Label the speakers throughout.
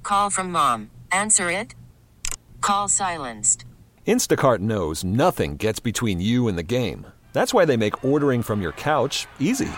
Speaker 1: Call from mom. Answer it. Call silenced.
Speaker 2: Instacart knows nothing gets between you and the game. That's why they make ordering from your couch easy.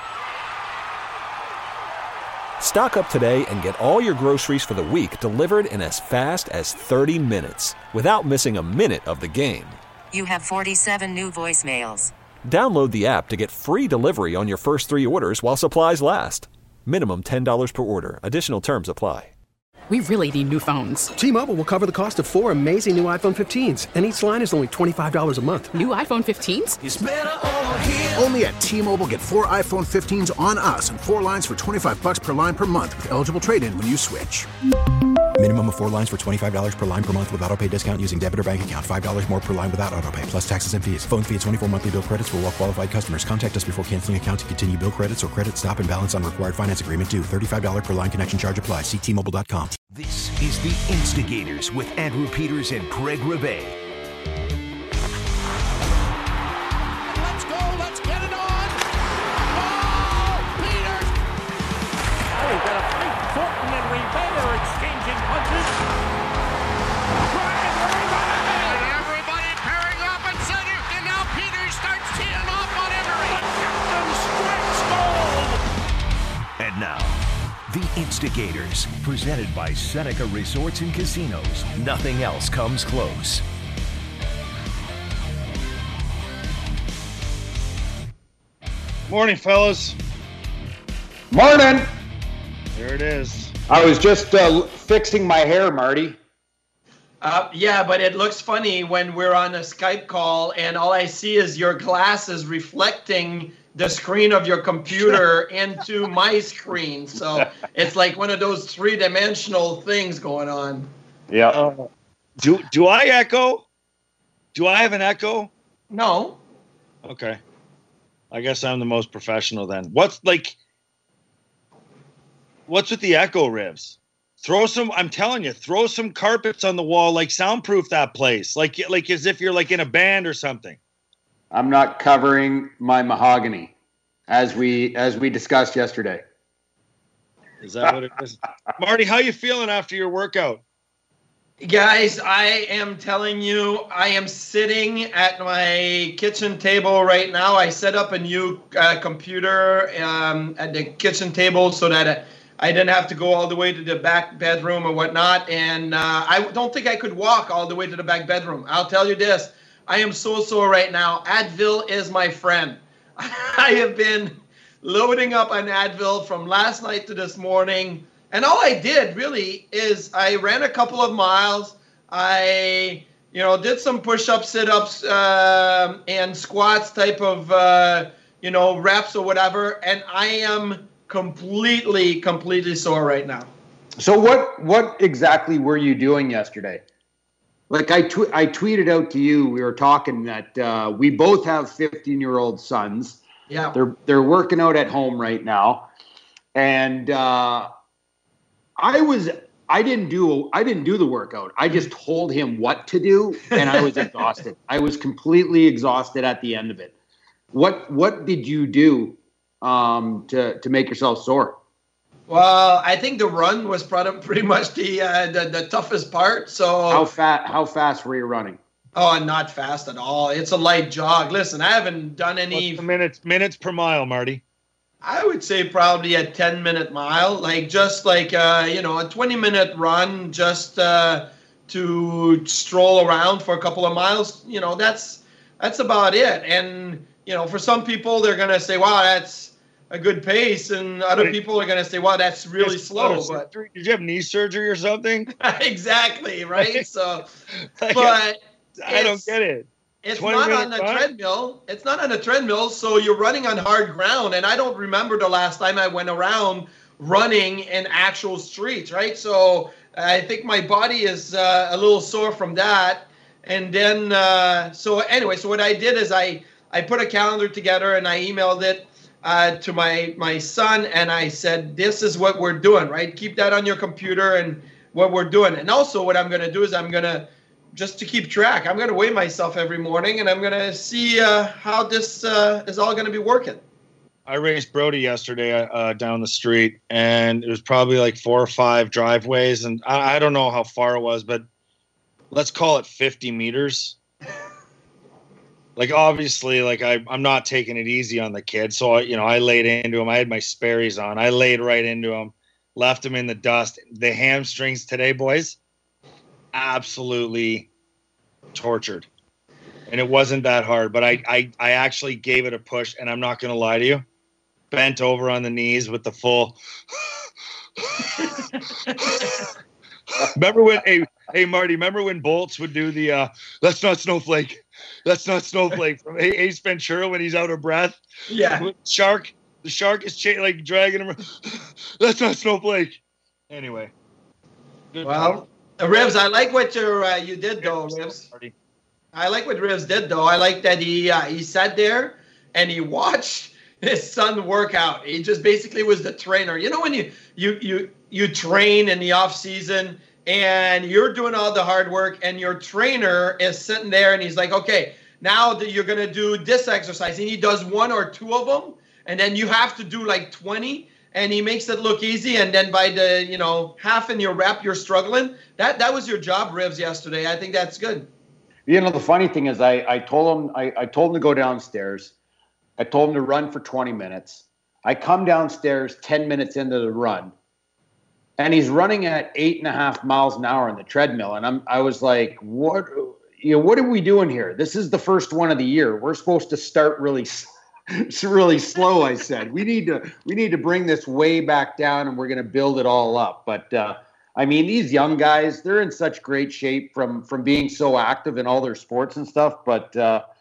Speaker 2: Stock up today and get all your groceries for the week delivered in as fast as 30 minutes without missing a minute of the game.
Speaker 1: You have 47 new voicemails.
Speaker 2: Download the app to get free delivery on your first 3 orders while supplies last. Minimum $10 per order. Additional terms apply.
Speaker 3: We really need new phones.
Speaker 4: T-Mobile will cover the cost of 4 amazing new iPhone 15s, and each line is only $25 a month.
Speaker 3: New iPhone 15s?
Speaker 5: It's better over here. Only at T-Mobile, get 4 iPhone 15s on us and 4 lines for $25 per line per month with eligible trade-in when you switch.
Speaker 6: Minimum of 4 lines for $25 per line per month with autopay discount using debit or bank account. $5 more per line without autopay, plus taxes and fees. Phone fee at 24 monthly bill credits for well-qualified customers. Contact us before canceling account to continue bill credits or credit stop and balance on required finance agreement due. $35 per line connection charge applies. See T-Mobile.com.
Speaker 7: This is The Instigators with Andrew Peters and Craig Rebay.
Speaker 8: Let's go. Let's get it on. Oh, Peters. Oh, he's got a fight. Thornton and Rebay are exchanging punches. And everybody pairing up at center. And now Peters starts teeing off on Emery. The captain strikes gold.
Speaker 7: And now, The Instigators, presented by Seneca Resorts and Casinos. Nothing else comes close.
Speaker 9: Morning, fellas.
Speaker 10: Morning.
Speaker 9: There it is.
Speaker 10: I was just fixing my hair, Marty.
Speaker 11: Yeah, but it looks funny when we're on a Skype call and all I see is your glasses reflecting the screen of your computer into my screen. So it's like one of those 3-dimensional things going on.
Speaker 10: Yeah.
Speaker 9: Do I echo? Do I have an echo?
Speaker 11: No.
Speaker 9: Okay. I guess I'm the most professional then. What's with the echo ribs? I'm telling you, throw some carpets on the wall, like soundproof that place. Like as if you're like in a band or something.
Speaker 10: I'm not covering my mahogany, as we discussed yesterday.
Speaker 9: Is that what it is? Marty, how you feeling after your workout?
Speaker 11: Guys, I am telling you, I am sitting at my kitchen table right now. I set up a new computer at the kitchen table so that I didn't have to go all the way to the back bedroom or whatnot. And I don't think I could walk all the way to the back bedroom. I'll tell you this. I am so sore right now. Advil is my friend. I have been loading up on Advil from last night to this morning. And all I did really is I ran a couple of miles. I, did some push-ups, sit-ups, and squats type of, reps or whatever. And I am completely sore right now.
Speaker 10: So what exactly were you doing yesterday? Like I tweeted out to you, we were talking that we both have 15-year-old sons.
Speaker 11: Yeah.
Speaker 10: They're working out at home right now. And I didn't do the workout. I just told him what to do, and I was exhausted. I was completely exhausted at the end of it. What did you do to make yourself sore?
Speaker 11: Well, I think the run was pretty much the toughest part. So
Speaker 10: how fast were you running?
Speaker 11: Oh, not fast at all. It's a light jog. Listen, I haven't done any.
Speaker 9: What's the minutes per mile, Marty?
Speaker 11: I would say probably a 10-minute mile, like a 20-minute run, just to stroll around for a couple of miles. That's about it. And for some people, they're gonna say, "Wow, that's a good pace," and other people are going to say, "Wow, that's really slow." But
Speaker 9: did you have knee surgery or something?
Speaker 11: Exactly, right? So,
Speaker 9: I don't get it.
Speaker 11: It's not on a treadmill. It's not on a treadmill, so you're running on hard ground. And I don't remember the last time I went around running in actual streets, right? So I think my body is a little sore from that. And then, so what I did is I put a calendar together and I emailed it to my son, and I said, this is what we're doing, right? Keep that on your computer and what we're doing. And also what I'm going to do is I'm going to, just to keep track, I'm going to weigh myself every morning, and I'm going to see how this is all going to be working.
Speaker 9: I raced Brody yesterday down the street, and it was probably like 4 or 5 driveways, and I don't know how far it was, but let's call it 50 meters. Like, obviously, like I'm not taking it easy on the kid, so I laid into him. I had my Sperry's on. I laid right into him, left him in the dust. The hamstrings today, boys, absolutely tortured. And it wasn't that hard, but I actually gave it a push, and I'm not going to lie to you. Bent over on the knees with the full. Remember when, hey Marty, remember when Bolts would do the "That's not Snowflake, that's not Snowflake" from Ace Ventura when he's out of breath?
Speaker 11: Yeah.
Speaker 9: The shark is dragging him. That's not Snowflake. Anyway.
Speaker 11: Well, Rivs, I like what you did though, Rivs. I like what Rivs did though. I like that he sat there and he watched his son work out. He just basically was the trainer. You know when you train in the off season and you're doing all the hard work and your trainer is sitting there and he's like, okay, now that you're going to do this exercise, and he does 1 or 2 of them, and then you have to do like 20, and he makes it look easy, and then by the half in your rep you're struggling. That was your job, Rivs, yesterday. I think that's good.
Speaker 10: The funny thing is I told him to go downstairs. I told him to run for 20 minutes. I come downstairs 10 minutes into the run, and he's running at 8.5 miles an hour on the treadmill. And I was like, what are we doing here? This is the first one of the year. We're supposed to start really slow. I said, we need to bring this way back down, and we're going to build it all up. But these young guys, they're in such great shape from being so active in all their sports and stuff. But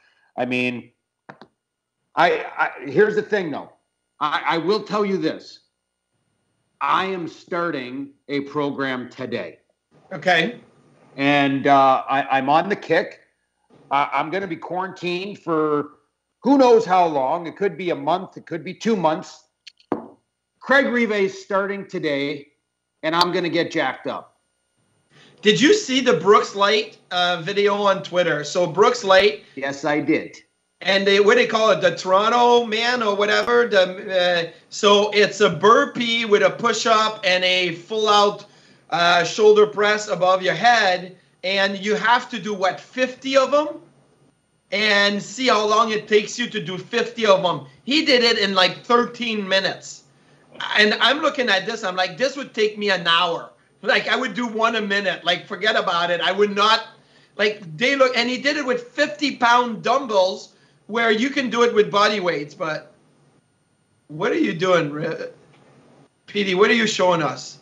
Speaker 10: here's the thing though. I will tell you this. I am starting a program today.
Speaker 11: Okay.
Speaker 10: And I'm on the kick. I'm going to be quarantined for who knows how long. It could be a month. It could be 2 months. Craig Rive is starting today, and I'm going to get jacked up.
Speaker 11: Did you see the Brooks Light video on Twitter? So Brooks Light.
Speaker 10: Yes, I did.
Speaker 11: And what do they call it? The Toronto man or whatever. So it's a burpee with a push-up and a full-out shoulder press above your head. And you have to do, 50 of them? And see how long it takes you to do 50 of them. He did it in like 13 minutes. And I'm looking at this. I'm like, this would take me an hour. Like, I would do 1 a minute. Like, forget about it. I would not. Like, and he did it with 50-pound dumbbells, where you can do it with body weights. But what are you doing, PD? What are you showing us?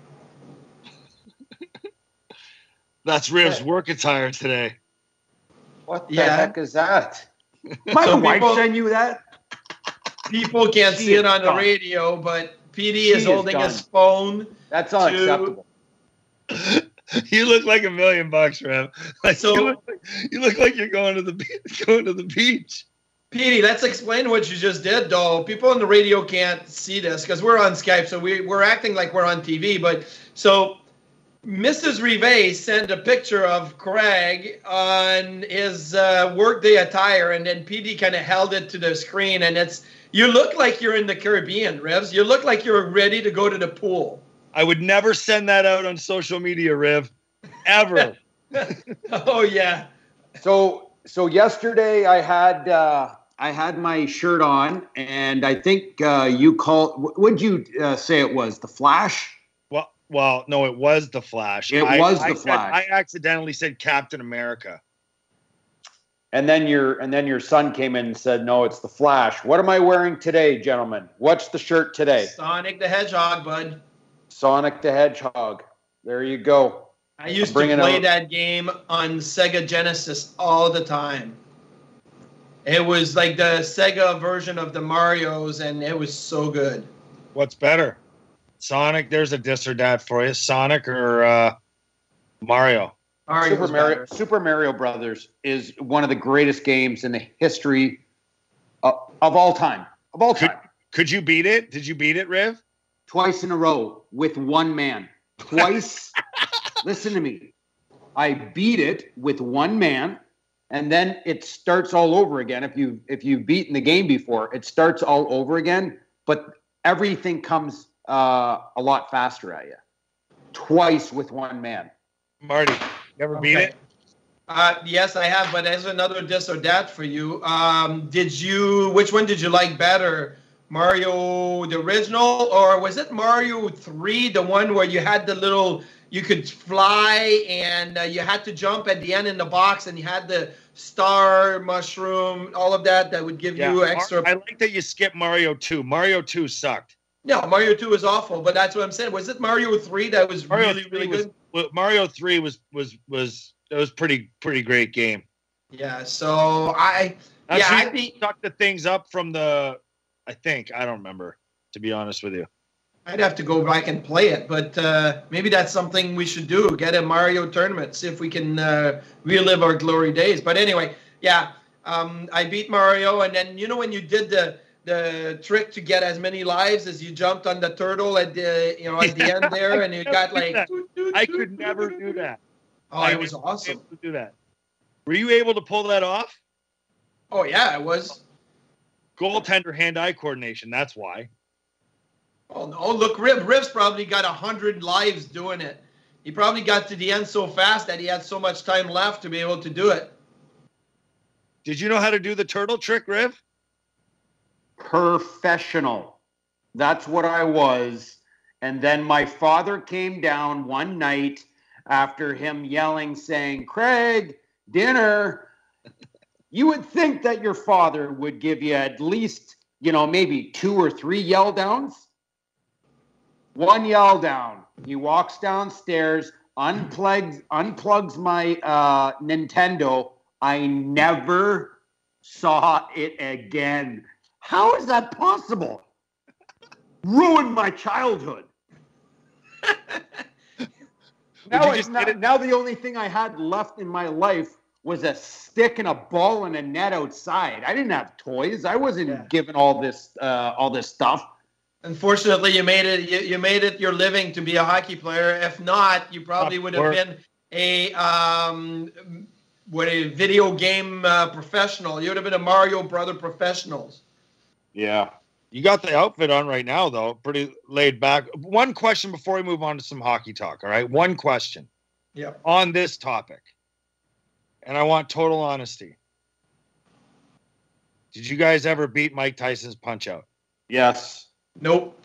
Speaker 9: That's Riv's work attire today.
Speaker 10: What the heck is that? My
Speaker 11: So
Speaker 10: wife
Speaker 11: people-
Speaker 10: send you that?
Speaker 11: People can't
Speaker 10: She
Speaker 11: see it
Speaker 10: is
Speaker 11: on the
Speaker 10: done.
Speaker 11: radio, but PD
Speaker 10: She
Speaker 11: is
Speaker 10: is
Speaker 11: holding
Speaker 10: done.
Speaker 11: his phone.
Speaker 10: That's unacceptable.
Speaker 9: You look like $1 million, Rev. Like,
Speaker 11: So-
Speaker 9: you look like you're going to the beach.
Speaker 11: PD, let's explain what you just did, though. People on the radio can't see this because we're on Skype, so we're acting like we're on TV. But so Mrs. Rive sent a picture of Craig on his workday attire, and then PD kind of held it to the screen, and you look like you're in the Caribbean, Revs. You look like you're ready to go to the pool.
Speaker 9: I would never send that out on social media, Riv, ever.
Speaker 11: Oh yeah.
Speaker 10: So yesterday I had my shirt on, and I think you called. What'd you say it was? The Flash?
Speaker 9: Well, no, it was the Flash.
Speaker 10: It was the Flash.
Speaker 9: I accidentally said Captain America.
Speaker 10: And then your son came in and said, "No, it's the Flash." What am I wearing today, gentlemen? What's the shirt today?
Speaker 11: Sonic the Hedgehog, bud.
Speaker 10: Sonic the Hedgehog. There you go.
Speaker 11: I used to play that game on Sega Genesis all the time. It was like the Sega version of the Marios, and it was so good.
Speaker 9: What's better? Sonic, there's a this or that for you. Sonic or Mario?
Speaker 10: Super Mario Brothers is one of the greatest games in the history of all time. Of all time.
Speaker 9: Could you beat it? Did you beat it, Riv?
Speaker 10: Twice in a row with one man. Twice. Listen to me. I beat it with one man, and then it starts all over again. If you've beaten the game before, it starts all over again, but everything comes a lot faster at you. Twice with one man.
Speaker 9: Marty, you ever beat it?
Speaker 11: Yes, I have, but there's another this or that for you. Which one did you like better? Mario, the original, or was it Mario 3, the one where you had you could fly and you had to jump at the end in the box and you had the star mushroom, all of that would give you extra.
Speaker 9: I like that you skipped Mario 2. Mario 2 sucked.
Speaker 11: No, Mario 2 was awful, but that's what I'm saying. Was it Mario 3 that was really good?
Speaker 9: Mario 3 was pretty great game.
Speaker 11: Yeah, so I
Speaker 9: sucked the things up from I don't remember, to be honest with you.
Speaker 11: I'd have to go back and play it, but maybe that's something we should do. Get a Mario tournament, see if we can relive our glory days. But anyway, I beat Mario, and then when you did the trick to get as many lives as you jumped on the turtle at the end there, and you got like
Speaker 9: I could never do that.
Speaker 11: Oh, it was awesome.
Speaker 9: To do that. Were you able to pull that off?
Speaker 11: Oh yeah, I was.
Speaker 9: Goaltender hand-eye coordination. That's why.
Speaker 11: Oh no! Look, Riv's probably got 100 lives doing it. He probably got to the end so fast that he had so much time left to be able to do it.
Speaker 9: Did you know how to do the turtle trick, Riv?
Speaker 10: Professional. That's what I was. And then my father came down one night after him yelling, saying, "Craig, dinner." You would think that your father would give you at least, maybe 2 or 3 yell downs. One yell down. He walks downstairs, unplugs my Nintendo. I never saw it again. How is that possible? Ruined my childhood. Now the only thing I had left in my life was a stick and a ball and a net outside. I didn't have toys. I wasn't given all this stuff.
Speaker 11: Unfortunately, you made it your living to be a hockey player. If not, you probably would have been a video game professional. You would have been a Mario Brother professionals.
Speaker 9: Yeah. You got the outfit on right now, though. Pretty laid back. One question before we move on to some hockey talk, all right? One question.
Speaker 11: Yeah.
Speaker 9: On this topic. And I want total honesty. Did you guys ever beat Mike Tyson's Punch-Out?
Speaker 10: Yes.
Speaker 11: Nope.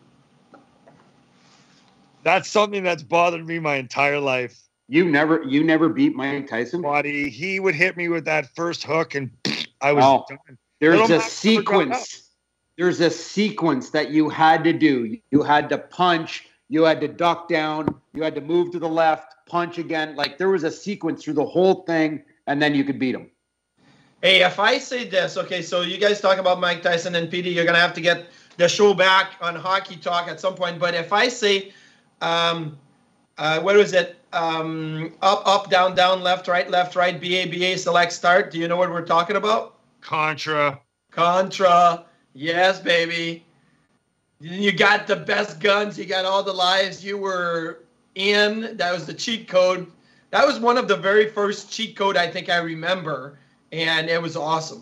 Speaker 9: That's something that's bothered me my entire life.
Speaker 10: You never beat Mike Tyson?
Speaker 9: Buddy, he would hit me with that first hook and I was done.
Speaker 10: There's a sequence. There's a sequence that you had to do. You had to punch, you had to duck down, you had to move to the left, punch again. Like there was a sequence through the whole thing, and then you could beat him.
Speaker 11: Hey, if I say this, okay, so you guys talk about Mike Tyson and PD, you're going to have to get the show back on Hockey Talk at some point. But if I say, what was it? Up, down, left, right, BA, select, start. Do you know what we're talking about?
Speaker 9: Contra. Yes, baby. You got the best guns. You got all the lives. You were in. That was the cheat code. That was one of the very first cheat code I think I remember. And it was awesome.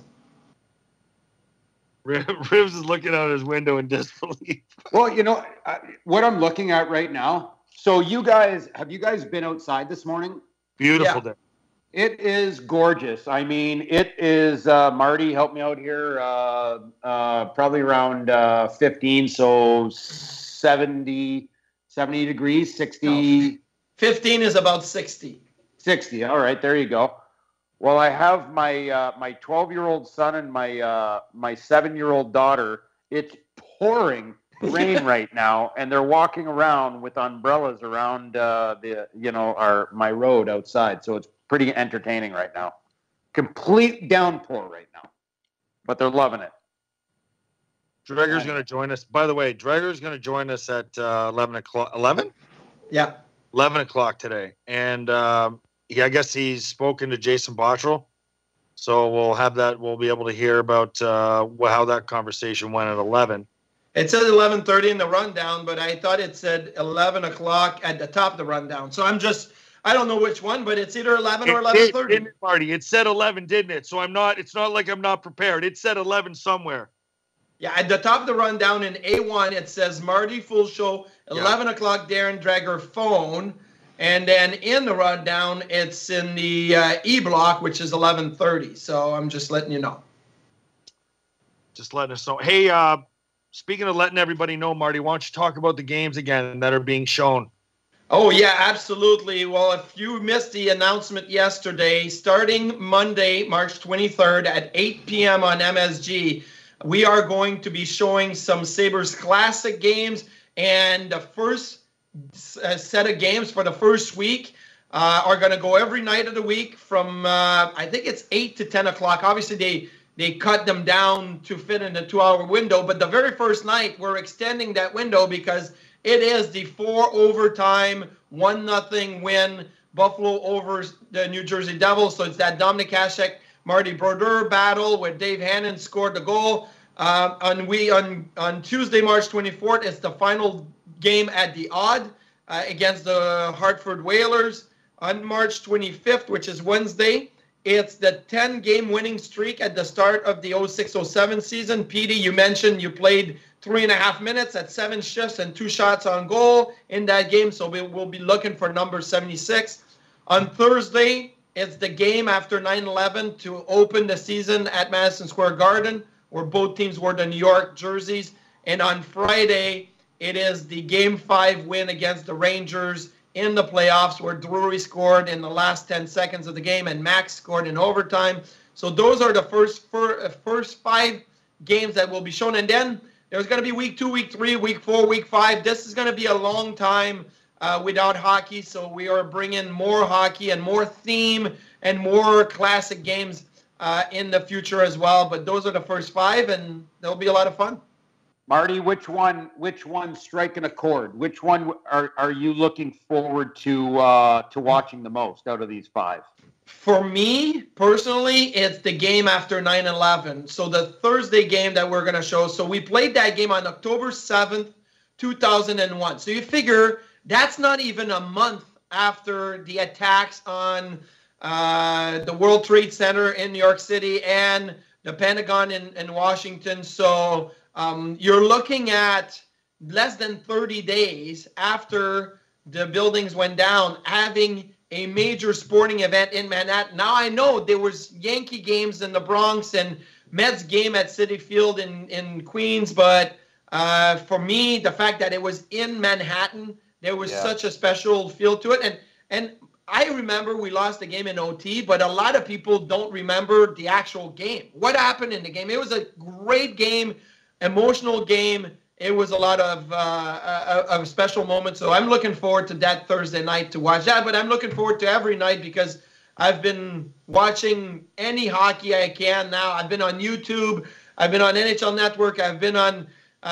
Speaker 9: Rivs is looking out his window in disbelief.
Speaker 10: Well, what I'm looking at right now. So have you guys been outside this morning?
Speaker 9: Beautiful day.
Speaker 10: It is gorgeous. I mean, it is, Marty, help me out here, probably around 15, so 70 degrees, 60.
Speaker 11: No, 15 is about 60.
Speaker 10: 60, all right, there you go. Well, I have my 12-year-old son and my 7-year-old daughter. It's pouring rain right now, and they're walking around with umbrellas around my road outside. So it's pretty entertaining right now. Complete downpour right now, but they're loving it.
Speaker 9: Dreger's going to join us. By the way, Dreger's going to join us at 11 o'clock. 11?
Speaker 11: Yeah.
Speaker 9: 11 o'clock today. And I guess he's spoken to Jason Bottrell. So we'll have that. We'll be able to hear about how that conversation went at 11.
Speaker 11: It says 11:30 in the rundown, but I thought it said 11 o'clock at the top of the rundown. So I'm just I don't know which one, but it's either 11 or 11:30.
Speaker 9: Didn't it, Marty? It said 11, didn't it? So it's not like I'm not prepared. It said 11 somewhere.
Speaker 11: Yeah, at the top of the rundown in A1, it says Marty Full Show, 11 o'clock, Darren Dreger phone. And then in the rundown, it's in the E block, which is 11:30. So I'm just letting you know.
Speaker 9: Just letting us know. Hey, speaking of letting everybody know, Marty, why don't you talk about the games again that are being shown?
Speaker 11: Oh, yeah, absolutely. Well, if you missed the announcement yesterday, starting Monday, March 23rd at 8 p.m. on MSG, we are going to be showing some Sabres Classic games, and the first set of games for the first week are going to go every night of the week from, I think it's 8 to 10 o'clock. Obviously, they cut them down to fit in a 2-hour window, but the very first night, we're extending that window because it is the 4 overtime, 1-0 win, Buffalo over the New Jersey Devils. So it's that Dominik Hasek, Marty Brodeur battle where Dave Hannon scored the goal. On Tuesday, March 24th, it's the final game at the Odd against the Hartford Whalers. On March 25th, which is Wednesday, it's the 10-game winning streak at the start of the 06-07 season. Petey, you mentioned you played 3.5 minutes at 7 shifts and 2 shots on goal in that game, so we'll be looking for number 76. On Thursday, it's the game after 9/11 to open the season at Madison Square Garden, where both teams wore the New York jerseys. And on Friday, it is the Game 5 win against the Rangers in the playoffs, where Drury scored in the last 10 seconds of the game and Max scored in overtime. So those are the first 5 games that will be shown. And then there's going to be week 2, week 3, week 4, week 5. This is going to be a long time without hockey, so we are bringing more hockey and more theme and more classic games in the future as well. But those are the first 5, and they'll be a lot of fun.
Speaker 10: Marty, which one striking a chord? Which one are you looking forward to watching the most out of these 5?
Speaker 11: For me, personally, it's the game after 9/11. So the Thursday game that we're going to show. So we played that game on October 7th, 2001. So you figure that's not even a month after the attacks on the World Trade Center in New York City and the Pentagon in Washington. So you're looking at less than 30 days after the buildings went down, having a major sporting event in Manhattan. Now, I know there was Yankee games in the Bronx and Mets game at Citi Field in Queens, but for me, the fact that it was in Manhattan, there was such a special feel to it. And I remember we lost the game in OT, but a lot of people don't remember the actual game. What happened in the game? It was a great game, emotional game. It was a lot of special moments. So I'm looking forward to that Thursday night to watch that. But I'm looking forward to every night because I've been watching any hockey I can now. I've been on YouTube. I've been on NHL Network. I've been on,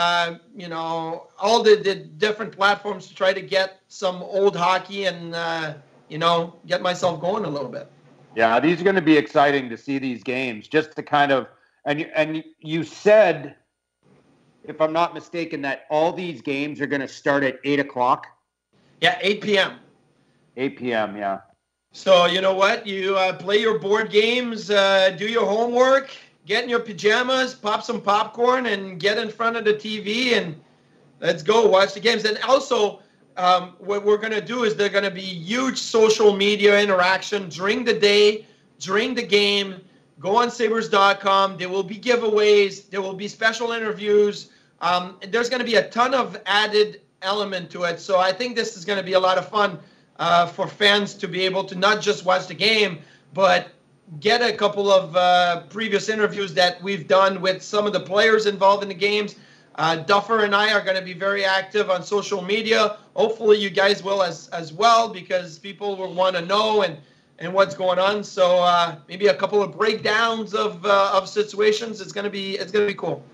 Speaker 11: all the different platforms to try to get some old hockey and, get myself going a little bit.
Speaker 10: Yeah, these are going to be exciting to see these games. Just to kind of, and you said, if I'm not mistaken, that all these games are going to start at 8 o'clock?
Speaker 11: Yeah, 8 p.m.
Speaker 10: 8 p.m., yeah.
Speaker 11: So you know what? You play your board games, do your homework, get in your pajamas, pop some popcorn, and get in front of the TV, and let's go watch the games. And also, what we're going to do is there's going to be huge social media interaction during the day, during the game. Go on Sabres.com. There will be giveaways. There will be special interviews. There's going to be a ton of added element to it. So I think this is going to be a lot of fun for fans to be able to not just watch the game, but get a couple of previous interviews that we've done with some of the players involved in the games. Duffer and I are going to be very active on social media. Hopefully you guys will as well, because people will want to know and what's going on. So maybe a couple of breakdowns of situations. It's gonna be cool.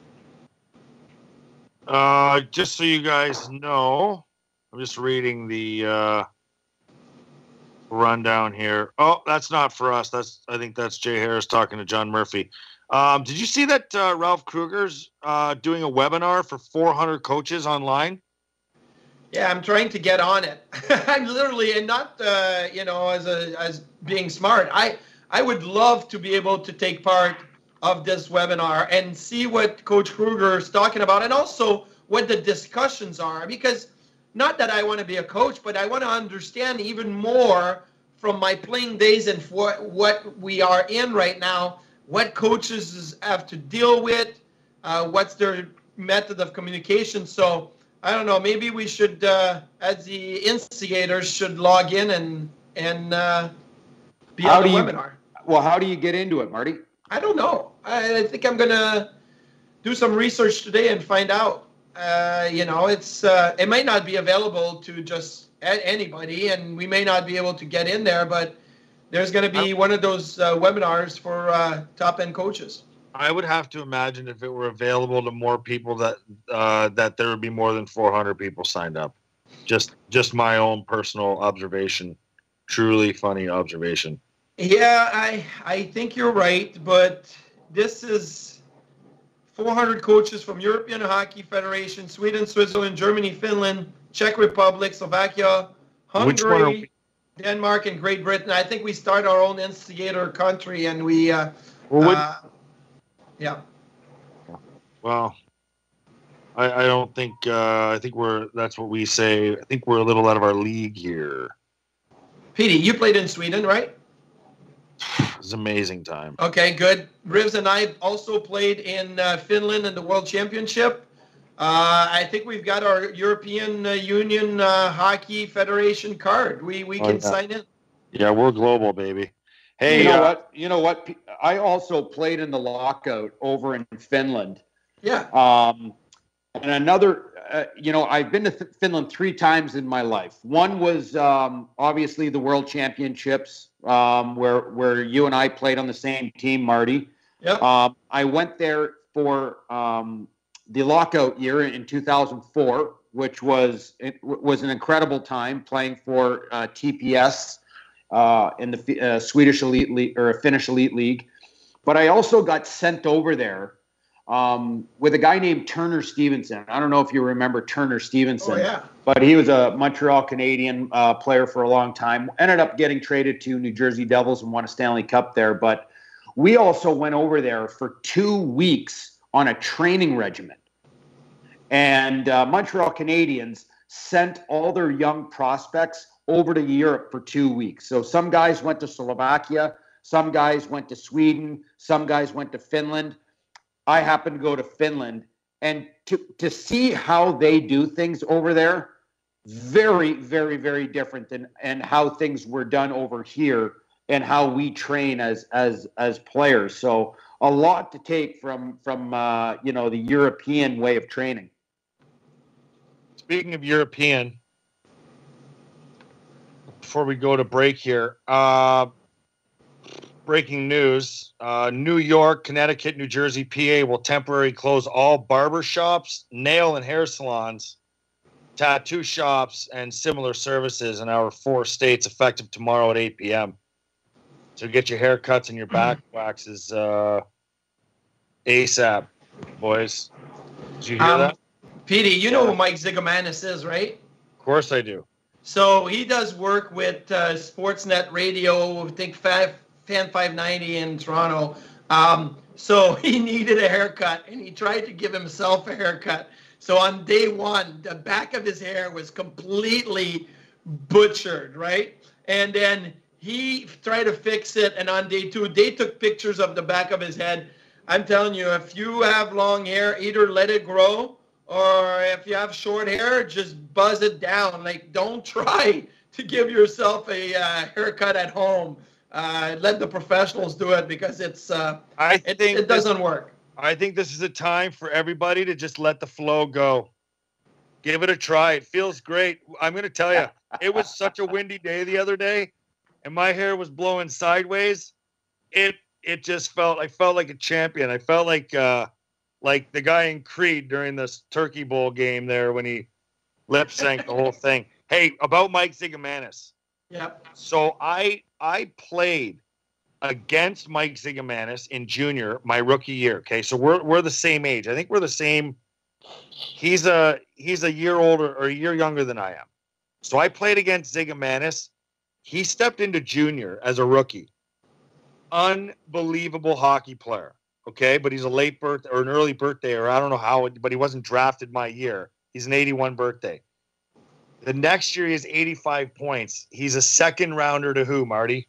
Speaker 9: Just so you guys know, I'm just reading the rundown here. Oh, that's not for us. I think that's Jay Harris talking to John Murphy. Did you see that Ralph Kruger's doing a webinar for 400 coaches online?
Speaker 11: Yeah, I'm trying to get on it. I'm literally, and not, as being smart. I would love to be able to take part of this webinar and see what Coach Kruger is talking about, and also what the discussions are. Because not that I want to be a coach, but I want to understand even more from my playing days and what we are in right now, what coaches have to deal with, what's their method of communication. So I don't know. Maybe we should, as the instigators, should log in and be on the webinar.
Speaker 10: Well, how do you get into it, Marty?
Speaker 11: I don't know. I think I'm gonna do some research today and find out. It might not be available to just anybody, and we may not be able to get in there. But there's going to be one of those webinars for top end coaches.
Speaker 9: I would have to imagine if it were available to more people that there would be more than 400 people signed up. Just my own personal observation. Truly funny observation.
Speaker 11: Yeah, I think you're right, but this is 400 coaches from European Hockey Federation, Sweden, Switzerland, Germany, Finland, Czech Republic, Slovakia, Hungary, Denmark, and Great Britain. I think we start our own instigator country, and we yeah.
Speaker 9: Well, I don't think I think that's what we say. I think we're a little out of our league here.
Speaker 11: Petey, you played in Sweden, right?
Speaker 9: It was an amazing time.
Speaker 11: Okay, good. Rivs and I also played in Finland in the World Championship. I think we've got our European Union Hockey Federation card. We can sign in.
Speaker 9: Yeah, we're global, baby. Hey,
Speaker 10: you know what? I also played in the lockout over in Finland.
Speaker 11: Yeah.
Speaker 10: And another, I've been to Finland 3 times in my life. One was obviously the World Championships, where you and I played on the same team, Marty.
Speaker 11: Yep.
Speaker 10: I went there for the lockout year in 2004, which was an incredible time playing for TPS in the Swedish Elite League or Finnish Elite League. But I also got sent over there with a guy named Turner Stevenson. I don't know if you remember Turner Stevenson.
Speaker 11: Oh, yeah.
Speaker 10: But he was a Montreal Canadian player for a long time. Ended up getting traded to New Jersey Devils and won a Stanley Cup there. But we also went over there for 2 weeks on a training regimen. And Montreal Canadiens sent all their young prospects over to Europe for 2 weeks. So some guys went to Slovakia, some guys went to Sweden, some guys went to Finland. I happened to go to Finland, and to see how they do things over there, very, very, very different than and how things were done over here and how we train as players. So a lot to take from the European way of training.
Speaker 9: Speaking of European, before we go to break here, breaking news, New York, Connecticut, New Jersey, PA will temporarily close all barber shops, nail and hair salons, tattoo shops, and similar services in our 4 states effective tomorrow at 8 p.m. So get your haircuts and your back waxes ASAP, boys. Did you hear that?
Speaker 11: Petey, you know who Mike Zigomanis is, right?
Speaker 9: Of course I do.
Speaker 11: So he does work with Sportsnet Radio, I think Fan 590 in Toronto. So he needed a haircut, and he tried to give himself a haircut. So on day 1, the back of his hair was completely butchered, right? And then he tried to fix it, and on day 2, they took pictures of the back of his head. I'm telling you, if you have long hair, either let it grow, or if you have short hair, just buzz it down. Like, don't try to give yourself a haircut at home. Let the professionals do it, because it doesn't work.
Speaker 9: I think this is a time for everybody to just let the flow go. Give it a try. It feels great. I'm going to tell you, it was such a windy day the other day, and my hair was blowing sideways. It just felt like a champion. I felt like the guy in Creed during this Turkey Bowl game there when he lip synced the whole thing. Hey, about Mike Zigomanis.
Speaker 11: Yep.
Speaker 9: So I played against Mike Zigomanis in junior my rookie year. Okay, so we're the same age. I think we're the same He's a year older or a year younger than I am. So I played against Zigomanis. He stepped into junior as a rookie. Unbelievable hockey player. Okay, but he's a late birthday or an early birthday, or I don't know how, but he wasn't drafted my year. He's an 81 birthday. The next year he has 85 points. He's a second rounder to who, Marty?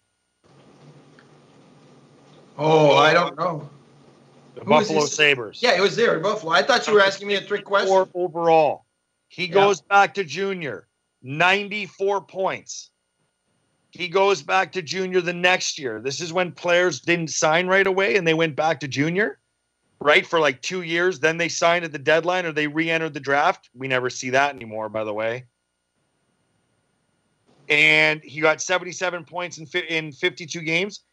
Speaker 11: Oh, I don't know.
Speaker 9: The Buffalo Sabres.
Speaker 11: Yeah, it was there, Buffalo. I thought you were asking me a trick question.
Speaker 9: Or overall. He goes back to junior, 94 points. He goes back to junior the next year. This is when players didn't sign right away and they went back to junior, right, for like 2 years. Then they signed at the deadline or they re-entered the draft. We never see that anymore, by the way. And he got 77 points in 52 games.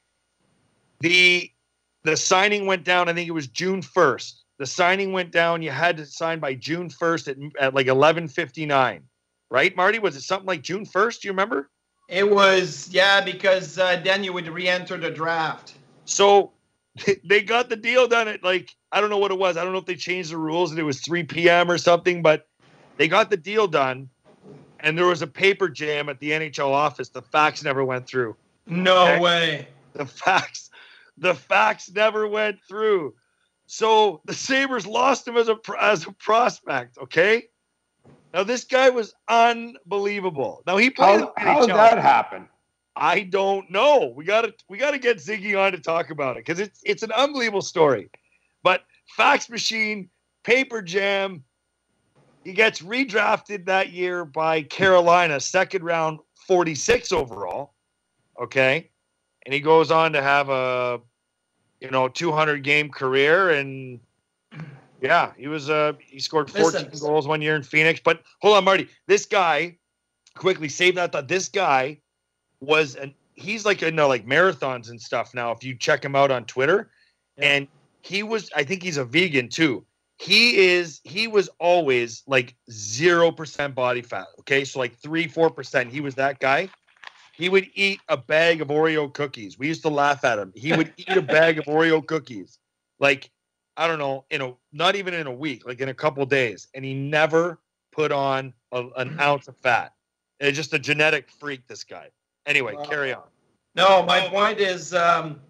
Speaker 9: The signing went down, I think it was June 1st. The signing went down. You had to sign by June 1st at like 11:59. Right, Marty? Was it something like June 1st? Do you remember?
Speaker 11: It was, yeah, because then you would re-enter the draft.
Speaker 9: So they got the deal done at like, I don't know what it was. I don't know if they changed the rules and it was 3 p.m. or something, but they got the deal done. And there was a paper jam at the NHL office. The fax never went through.
Speaker 11: No way.
Speaker 9: The fax never went through. So the Sabres lost him as a prospect, okay? Now, this guy was unbelievable. Now, he played
Speaker 10: How did that happen?
Speaker 9: I don't know. We gotta get Ziggy on to talk about it because it's an unbelievable story. But fax machine, paper jam, he gets redrafted that year by Carolina, second round, 46 overall. Okay. And he goes on to have a 200 game career. And yeah, he scored 14 goals 1 year in Phoenix. But hold on, Marty, this guy, quickly save that thought. This guy he's like into like marathons and stuff now. If you check him out on Twitter, and I think he's a vegan too. He was always like 0% body fat. Okay. So like 3-4%. He was that guy. He would eat a bag of Oreo cookies. We used to laugh at him. He would eat a bag of Oreo cookies. Like, I don't know, not even in a week, like in a couple of days. And he never put on an ounce of fat. It's just a genetic freak, this guy. Anyway, carry on.
Speaker 11: No, my point is wasn't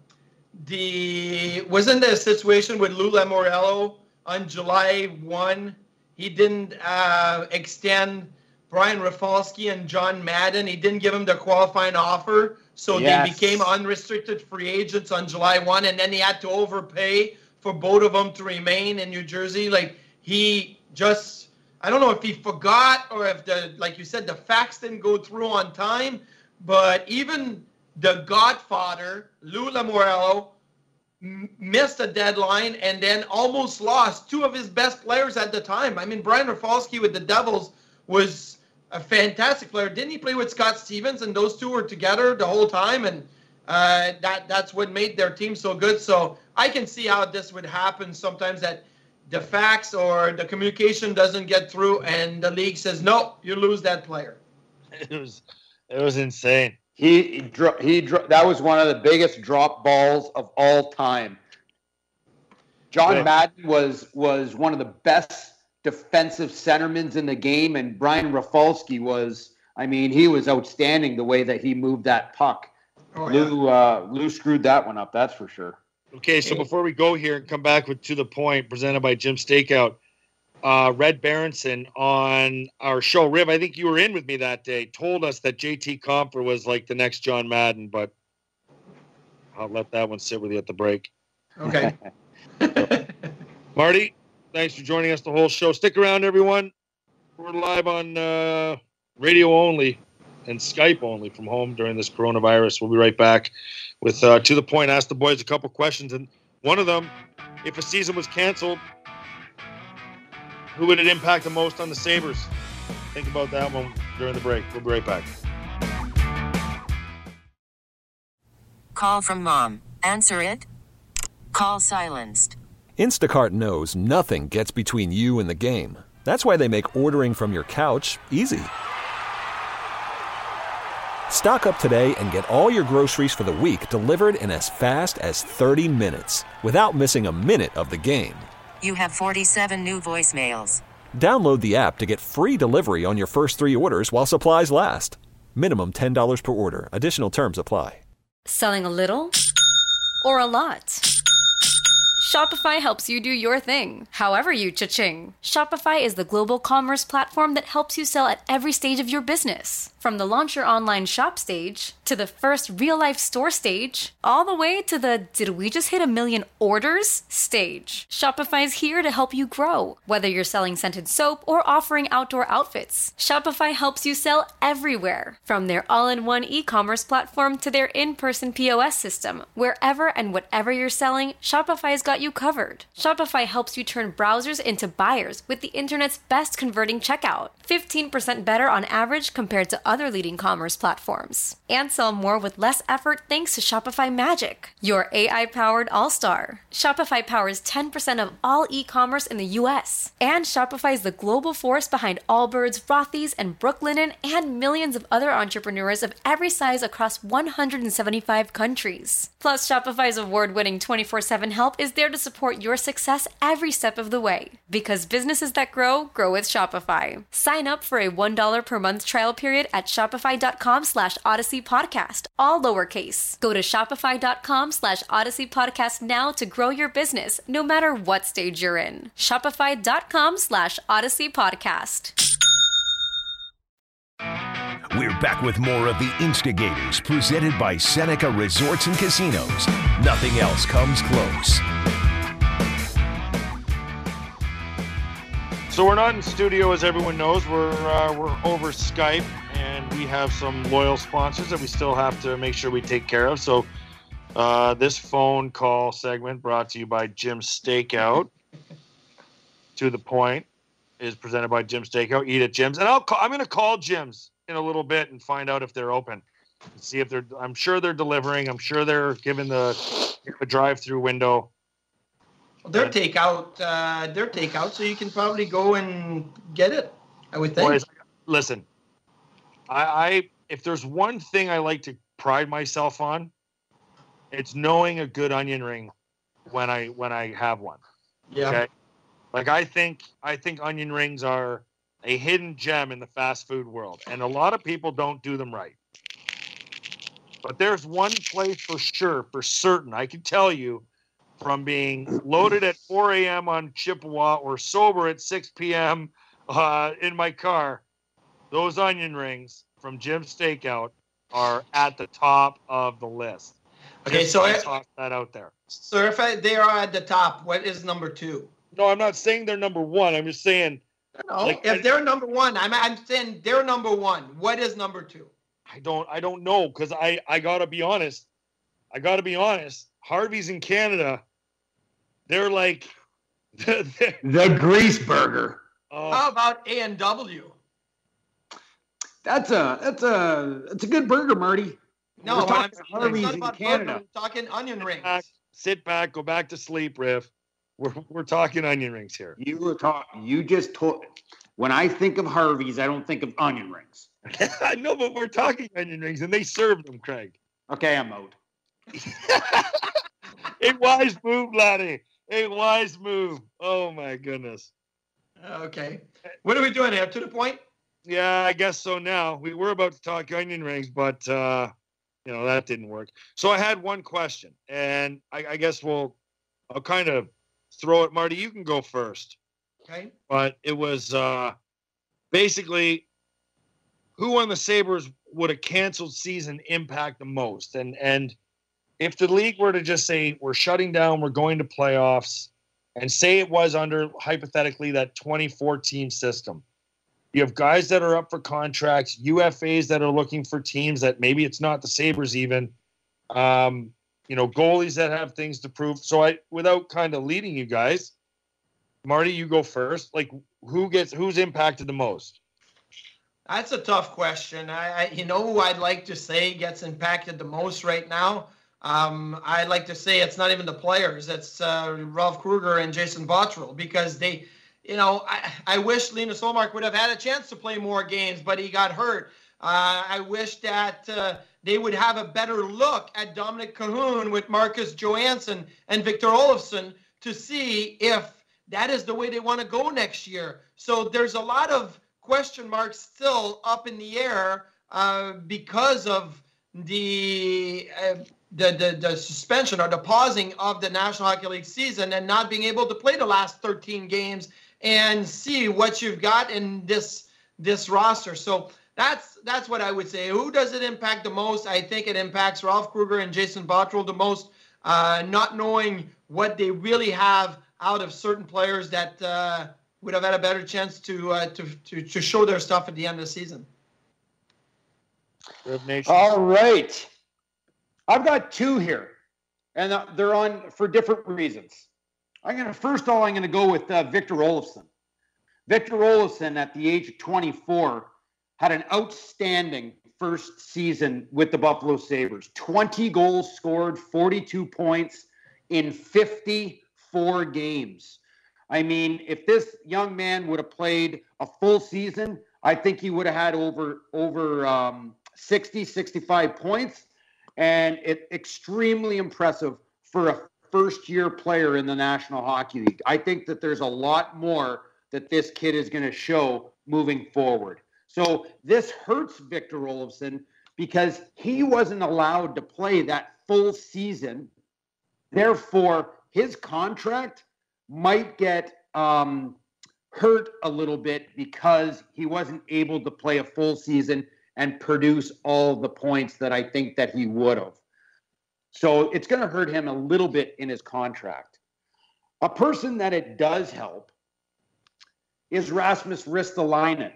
Speaker 11: there a situation with Lou Lamoriello on July 1? He didn't extend Brian Rafalski and John Madden. He didn't give him the qualifying offer. So they became unrestricted free agents on July 1. And then he had to overpay for both of them to remain in New Jersey. Like he just, I don't know if he forgot or if like you said, the fax didn't go through on time. But even the Godfather, Lou Lamoriello, missed a deadline and then almost lost two of his best players at the time. I mean, Brian Rafalski with the Devils was a fantastic player. Didn't he play with Scott Stevens? And those two were together the whole time. And that's what made their team so good. So I can see how this would happen sometimes, that the fax or the communication doesn't get through and the league says, no, you lose that player.
Speaker 9: It was insane.
Speaker 10: That was one of the biggest drop balls of all time. John Madden was one of the best defensive centermen in the game, and Brian Rafalski he was outstanding the way that he moved that puck. Lou screwed that one up, that's for sure.
Speaker 9: Okay, so before we go here and come back with To The Point, presented by Jim Stakeout, Red Berenson on our show, Riv, I think you were in with me that day, told us that JT Compher was like the next John Madden, but I'll let that one sit with you at the break.
Speaker 11: Okay.
Speaker 9: Marty, thanks for joining us the whole show. Stick around, everyone. We're live on radio only and Skype only from home during this coronavirus. We'll be right back with To The Point. Ask the boys a couple questions, and one of them, if a season was canceled, who would it impact the most on the Sabres? Think about that one during the break. We'll be right back.
Speaker 1: Call from mom. Answer it. Call silenced.
Speaker 2: Instacart knows nothing gets between you and the game. That's why they make ordering from your couch easy. Stock up today and get all your groceries for the week delivered in as fast as 30 minutes without missing a minute of the game.
Speaker 1: You have 47 new voicemails.
Speaker 2: Download the app to get free delivery on your first 3 orders while supplies last. Minimum $10 per order. Additional terms apply.
Speaker 12: Selling a little or a lot? Shopify helps you do your thing, however you cha-ching. Shopify is the global commerce platform that helps you sell at every stage of your business. From the launch your online shop stage, to the first real-life store stage, all the way to the did we just hit 1 million orders stage. Shopify's here to help you grow. Whether you're selling scented soap or offering outdoor outfits, Shopify helps you sell everywhere. From their all-in-one e-commerce platform to their in-person POS system, wherever and whatever you're selling, Shopify's got you covered. Shopify helps you turn browsers into buyers with the internet's best converting checkout. 15% better on average compared to other leading commerce platforms. And sell more with less effort thanks to Shopify Magic, your AI-powered all-star. Shopify powers 10% of all e-commerce in the US. And Shopify is the global force behind Allbirds, Rothy's, and Brooklinen, and millions of other entrepreneurs of every size across 175 countries. Plus, Shopify's award-winning 24/7 help is there to support your success every step of the way. Because businesses that grow, grow with Shopify. Sign up for a $1 per month trial period at shopify.com/Odyssey Podcast, all lowercase. Go to shopify.com/Odyssey Podcast now to grow your business, no matter what stage you're in. Shopify.com/Odyssey Podcast.
Speaker 7: We're back with more of the Instigators, presented by Seneca Resorts and Casinos. Nothing else comes close.
Speaker 9: So we're not in studio, as everyone knows. We're over Skype, and we have some loyal sponsors that we still have to make sure we take care of. So this phone call segment, brought to you by Jim's Steakout, to the point, is presented by Jim's Steakout. Eat at Jim's, and I'm going to call Jim's in a little bit and find out if they're open. See if they're. I'm sure they're delivering. I'm sure they're giving the drive-through window.
Speaker 11: They're takeout, so you can probably go and get it, I would think.
Speaker 9: Boys, listen, I if there's one thing I like to pride myself on, it's knowing a good onion ring when I have one.
Speaker 11: Yeah.
Speaker 9: Okay? Like I think onion rings are a hidden gem in the fast food world, and a lot of people don't do them right. But there's one place for sure, for certain, I can tell you, from being loaded at 4 a.m. on Chippewa or sober at 6 p.m. In my car, those onion rings from Jim's Steakout are at the top of the list.
Speaker 11: Okay,
Speaker 9: Just
Speaker 11: so
Speaker 9: toss that out there.
Speaker 11: So if they are at the top, what is number 2?
Speaker 9: No, I'm not saying they're number 1. I'm just saying.
Speaker 11: No, like, if they're number 1, I'm saying they're number 1. What is number 2?
Speaker 9: I don't know, because I gotta be honest. Harvey's in Canada. They're like
Speaker 10: the grease burger.
Speaker 11: How about A&W?
Speaker 10: That's a good burger, Marty.
Speaker 11: No,
Speaker 10: Harvey's
Speaker 11: not
Speaker 10: in
Speaker 11: about
Speaker 10: Canada.
Speaker 11: Burger, we're talking onion rings.
Speaker 9: Sit back, go back to sleep, Riff. We're talking onion rings here.
Speaker 10: You just told. When I think of Harvey's, I don't think of onion rings.
Speaker 9: I know, but we're talking onion rings, and they serve them, Craig.
Speaker 10: Okay, I'm out.
Speaker 9: A wise move, laddie. A wise move. Oh, my goodness.
Speaker 11: Okay. What are we doing here? To the point?
Speaker 9: Yeah, I guess so now. We were about to talk onion rings, but, that didn't work. So I had one question, and I guess I'll kind of throw it. Marty, you can go first.
Speaker 11: Okay.
Speaker 9: But it was basically who on the Sabres would a canceled season impact the most? And if the league were to just say, we're shutting down, we're going to playoffs, and say it was under, hypothetically, that 24-team system, you have guys that are up for contracts, UFAs that are looking for teams that maybe it's not the Sabres even, goalies that have things to prove. So without kind of leading you guys, Marty, you go first. Like, who's impacted the most?
Speaker 11: That's a tough question. Who I'd like to say gets impacted the most right now? I'd like to say it's not even the players. It's Ralph Kruger and Jason Botterill, because they, I wish Linus Ullmark would have had a chance to play more games, but he got hurt. I wish that they would have a better look at Dominic Cahoon with Marcus Johansson and Victor Olofsson to see if that is the way they want to go next year. So there's a lot of question marks still up in the air because of the suspension or the pausing of the National Hockey League season and not being able to play the last 13 games and see what you've got in this roster. So that's what I would say. Who does it impact the most? I think it impacts Ralph Kruger and Jason Botterill the most, not knowing what they really have out of certain players that would have had a better chance to show their stuff at the end of the season.
Speaker 10: All right. I've got two here, and they're on for different reasons. I'm going to go with Victor Olofsson. Victor Olofsson, at the age of 24, had an outstanding first season with the Buffalo Sabres. 20 goals scored, 42 points in 54 games. I mean, if this young man would have played a full season, I think he would have had over 60, 65 points. And it's extremely impressive for a first-year player in the National Hockey League. I think that there's a lot more that this kid is going to show moving forward. So this hurts Victor Olofsson because he wasn't allowed to play that full season. Therefore, his contract might get hurt a little bit because he wasn't able to play a full season and produce all the points that I think that he would have. So it's going to hurt him a little bit in his contract. A person that it does help is Rasmus Ristolainen.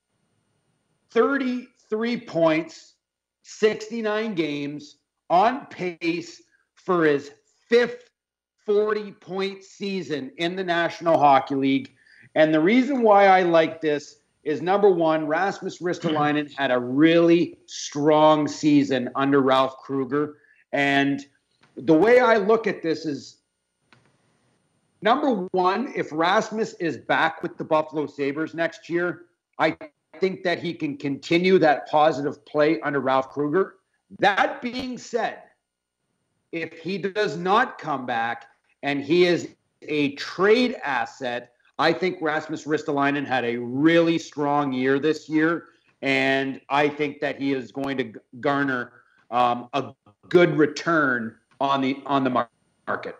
Speaker 10: 33 points, 69 games, on pace for his fifth 40-point season in the National Hockey League. And the reason why I like this is, number one, Rasmus Ristolainen had a really strong season under Ralph Kruger. And the way I look at this is, number one, if Rasmus is back with the Buffalo Sabres next year, I think that he can continue that positive play under Ralph Kruger. That being said, if he does not come back and he is a trade asset, I think Rasmus Ristolainen had a really strong year this year, and I think that he is going to garner a good return on the market.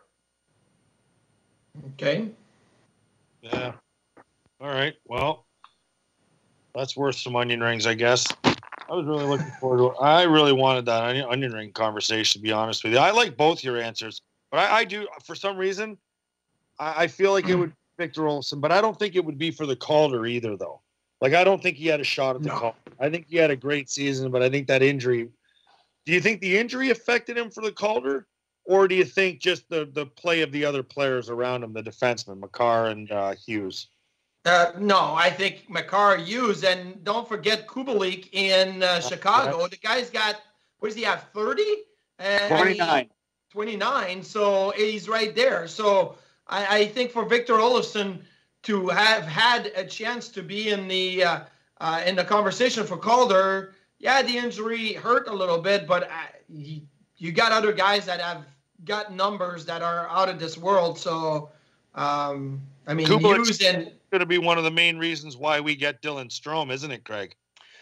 Speaker 11: Okay.
Speaker 9: Yeah. All right. Well, that's worth some onion rings, I guess. I was really looking forward to it. I really wanted that onion ring conversation, to be honest with you. I like both your answers, but I do, for some reason, I feel like it would be Victor Olofsson, but I don't think it would be for the Calder either, though. Like, I don't think he had a shot at the Calder. I think he had a great season, but I think that injury. Do you think the injury affected him for the Calder, or do you think just the play of the other players around him, the defensemen, Makar and Hughes?
Speaker 11: No, I think Makar, Hughes, and don't forget Kubalik in Chicago. The guy's got, what does he have, 30?
Speaker 10: 29.
Speaker 11: 29, so he's right there. So I think for Victor Olofsson to have had a chance to be in the conversation for Calder, yeah, the injury hurt a little bit, but you got other guys that have got numbers that are out of this world. So, I mean,
Speaker 9: Kubalik's going to be one of the main reasons why we get Dylan Strome, isn't it, Craig?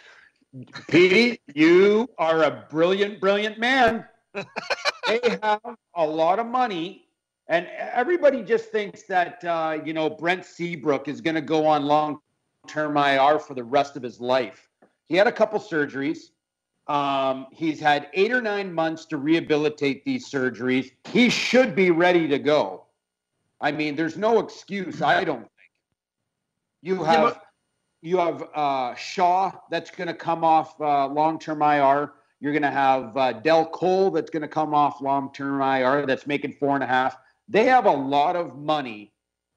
Speaker 10: Petey, you are a brilliant, brilliant man. They have a lot of money, and everybody just thinks that, Brent Seabrook is going to go on long-term IR for the rest of his life. He had a couple surgeries. He's had 8 or 9 months to rehabilitate these surgeries. He should be ready to go. I mean, there's no excuse, I don't think. You have Shaw that's going to come off long-term IR. You're going to have Del Cole that's going to come off long-term IR that's making 4.5. They have a lot of money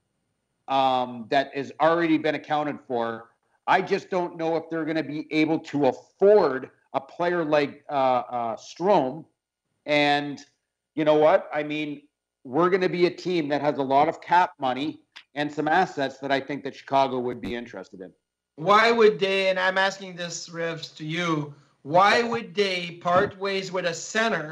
Speaker 10: that has already been accounted for. I just don't know if they're going to be able to afford a player like Strome. And you know what? I mean, we're going to be a team that has a lot of cap money and some assets that I think that Chicago would be interested in.
Speaker 11: Why would they, and I'm asking this, Rivs, to you, why would they part ways with a center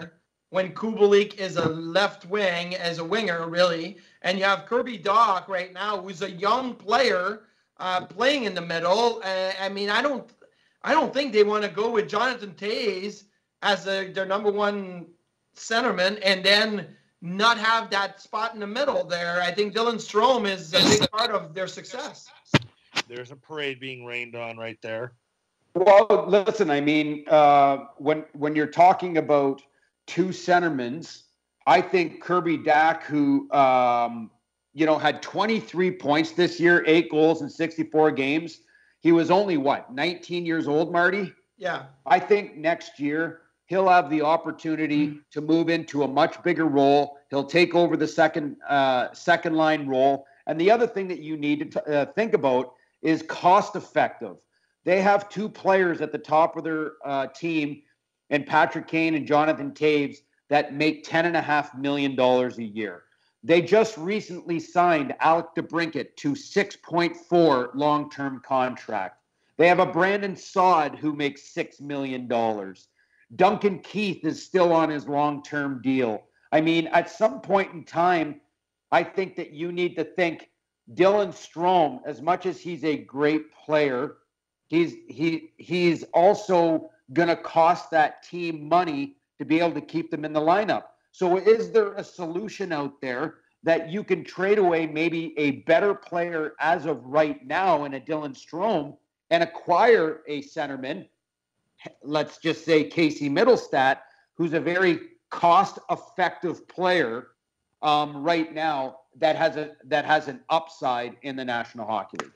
Speaker 11: when Kubalik is a left wing, as a winger, really. And you have Kirby Dach right now, who's a young player playing in the middle. I mean, I don't think they want to go with Jonathan Toews as their number one centerman and then not have that spot in the middle there. I think Dylan Strome is a big part of their success.
Speaker 9: There's a parade being rained on right there.
Speaker 10: Well, listen, I mean, when you're talking about two centermans, I think Kirby Dach, who had 23 points this year, 8 goals in 64 games. He was only 19 years old, Marty?
Speaker 11: Yeah.
Speaker 10: I think next year he'll have the opportunity to move into a much bigger role. He'll take over the second line role. And the other thing that you need to think about is cost effective. They have 2 players at the top of their team, and Patrick Kane and Jonathan Toews, that make $10.5 million a year. They just recently signed Alec DeBrincat to $6.4 long-term contract. They have a Brandon Saad who makes $6 million. Duncan Keith is still on his long-term deal. I mean, at some point in time, I think that you need to think Dylan Strome, as much as he's a great player, he's also going to cost that team money to be able to keep them in the lineup. So is there a solution out there that you can trade away maybe a better player as of right now in a Dylan Strome and acquire a centerman, let's just say Casey Middlestat, who's a very cost-effective player right now that has an upside in the National Hockey League?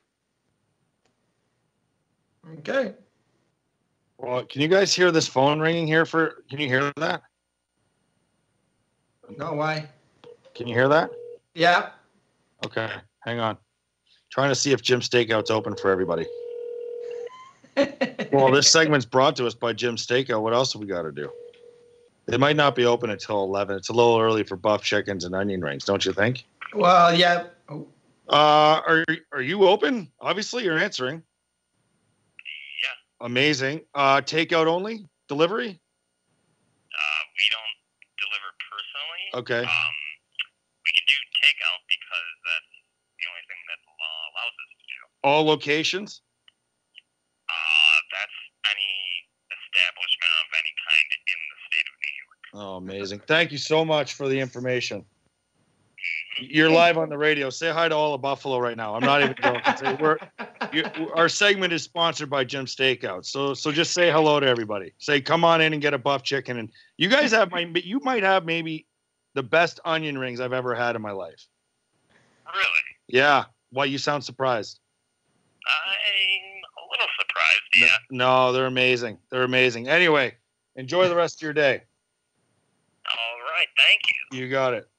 Speaker 11: Okay.
Speaker 9: Well, can you guys hear this phone ringing here? Can you hear that?
Speaker 11: No, why?
Speaker 9: Can you hear that?
Speaker 11: Yeah.
Speaker 9: Okay, hang on. Trying to see if Jim Stakeout's open for everybody. Well, this segment's brought to us by Jim Stakeout. What else have we got to do? They might not be open until 11. It's a little early for buff chickens and onion rings, don't you think?
Speaker 11: Well, yeah. Oh.
Speaker 9: Are you open? Obviously, you're answering. Yeah. Amazing. Takeout only? Delivery?
Speaker 13: We don't deliver personally.
Speaker 9: Okay.
Speaker 13: We can do takeout because that's the only thing that the law allows us to do.
Speaker 9: All locations?
Speaker 13: That's any establishment of any kind in the state of New York.
Speaker 9: Oh, amazing. Thank you so much for the information. You're live on the radio. Say hi to all of Buffalo right now. I'm not even joking. Our segment is sponsored by Jim Stakeout. So just say hello to everybody. Say, come on in and get a buff chicken. And you guys you might have maybe the best onion rings I've ever had in my life.
Speaker 13: Really?
Speaker 9: Yeah. Why, you sound surprised?
Speaker 13: I'm a little surprised, yeah.
Speaker 9: No, they're amazing. They're amazing. Anyway, enjoy the rest of your day.
Speaker 13: All right. Thank you.
Speaker 9: You got it.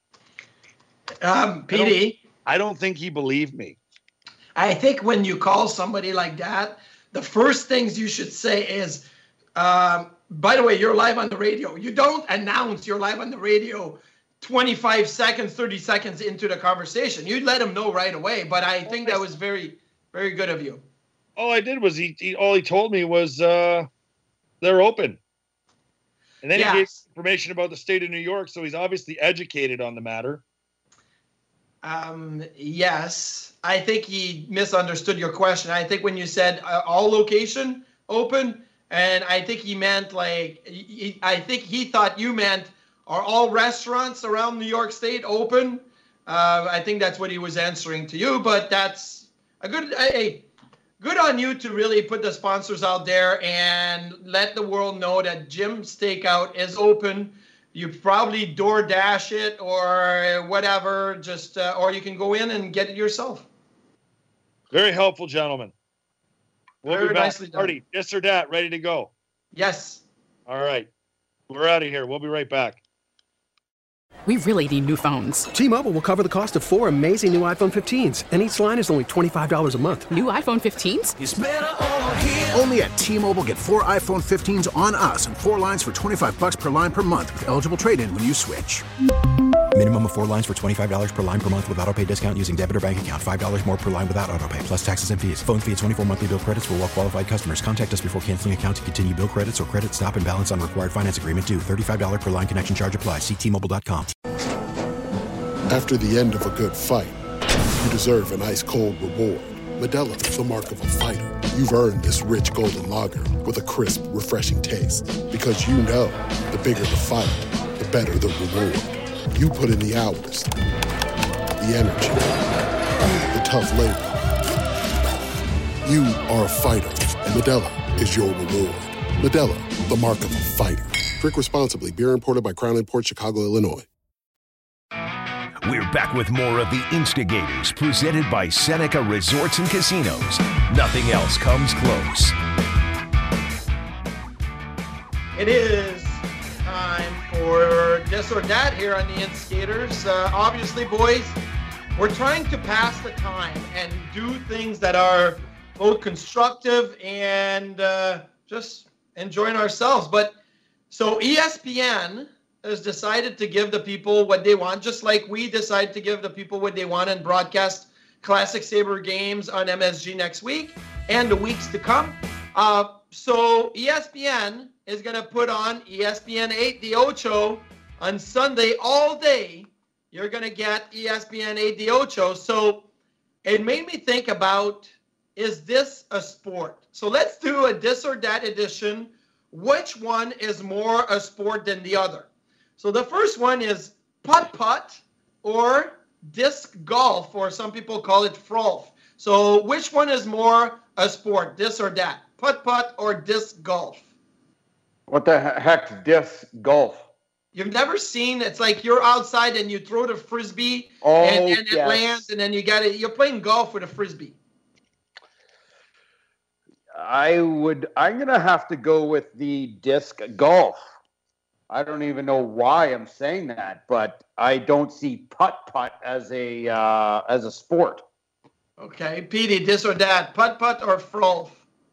Speaker 11: PD.
Speaker 9: I don't think he believed me.
Speaker 11: I think when you call somebody like that, the first things you should say is, by the way, you're live on the radio. You don't announce you're live on the radio 25 seconds, 30 seconds into the conversation. You let him know right away. But I think that was very, very good of you.
Speaker 9: All I did was all he told me was they're open. And then he gave information about the state of New York, so he's obviously educated on the matter.
Speaker 11: Yes. I think he misunderstood your question. I think when you said all location open, and I think he meant I think he thought you meant are all restaurants around New York State open? I think that's what he was answering to you, but that's a good on you to really put the sponsors out there and let the world know that Jim Stakeout is open. You probably DoorDash it or whatever, just or you can go in and get it yourself.
Speaker 9: Very helpful, gentlemen. We'll
Speaker 11: Very
Speaker 9: be back.
Speaker 11: nicely done.
Speaker 9: Marty, this or that, ready to go.
Speaker 11: Yes.
Speaker 9: All right. We're out of here. We'll be right back.
Speaker 3: We really need new phones.
Speaker 4: T-Mobile will cover the cost of 4 amazing new iPhone 15s, and each line is only $25 a month.
Speaker 3: New iPhone 15s?
Speaker 5: It's better over here. Only at T-Mobile, get 4 iPhone 15s on us and 4 lines for $25 per line per month with eligible trade-in when you switch.
Speaker 6: Minimum of 4 lines for $25 per line per month with autopay discount using debit or bank account. $5 more per line without autopay, plus taxes and fees. Phone fee at 24 monthly bill credits for well qualified customers. Contact us before canceling account to continue bill credits or credit stop and balance on required finance agreement due. $35 per line connection charge applies. See T-Mobile.com.
Speaker 14: After the end of a good fight, you deserve an ice-cold reward. Modelo is the mark of a fighter. You've earned this rich golden lager with a crisp, refreshing taste. Because you know, the bigger the fight, the better the reward. You put in the hours, the energy, the tough labor. You are a fighter, and Modelo is your reward. Modelo, the mark of a fighter. Drink responsibly. Beer imported by Crown Imports, Chicago, Illinois.
Speaker 7: We're back with more of the Instigators, presented by Seneca Resorts and Casinos. Nothing else comes close.
Speaker 11: It is time for This or That here on the Instigators. Obviously, boys, we're trying to pass the time and do things that are both constructive and just enjoying ourselves. But so ESPN has decided to give the people what they want, just like we decided to give the people what they want and broadcast Classic Sabre games on MSG next week and the weeks to come. So ESPN is going to put on ESPN 8 The Ocho on Sunday all day. You're going to get ESPN 8 The Ocho. So it made me think about, is this a sport? So let's do a This or That edition. Which one is more a sport than the other? So the first one is putt-putt or disc golf, or some people call it frolf. So which one is more a sport, this or that? Putt-putt or disc golf?
Speaker 10: What the heck's disc golf?
Speaker 11: You've never seen, it's like you're outside and you throw the Frisbee and it lands, and then you're playing golf with a Frisbee.
Speaker 10: I'm going to have to go with the disc golf. I don't even know why I'm saying that, but I don't see putt-putt as a sport. Okay, Petey, this or that, putt-putt or frolf?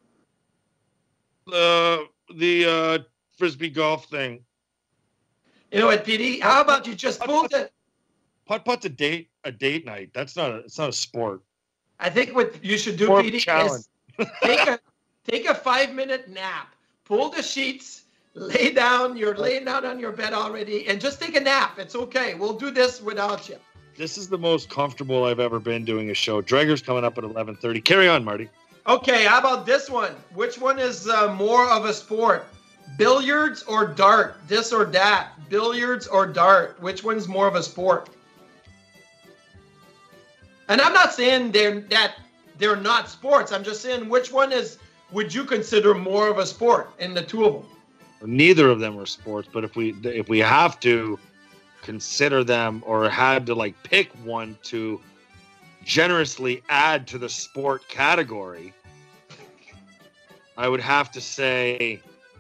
Speaker 9: The Frisbee golf thing.
Speaker 11: You know what, Petey? How about you just pulled it?
Speaker 9: Putt-putt's a date night. It's not a sport.
Speaker 11: I think what you should do, Petey, is take a 5-minute nap. Pull the sheets. Lay down. You're laying down on your bed already, and just take a nap. It's okay. We'll do this without you.
Speaker 9: This is the most comfortable I've ever been doing a show. Drager's coming up at 11:30. Carry on, Marty.
Speaker 11: Okay, how about this one? Which one is more of a sport? Billiards or dart? This or that? Billiards or dart? Which one's more of a sport? And I'm not saying they're not sports. I'm just saying which one would you consider more of a sport in the two of them?
Speaker 9: Neither of them are sports, but if we have to consider them or had to like pick one to generously add to the sport category, I would have to say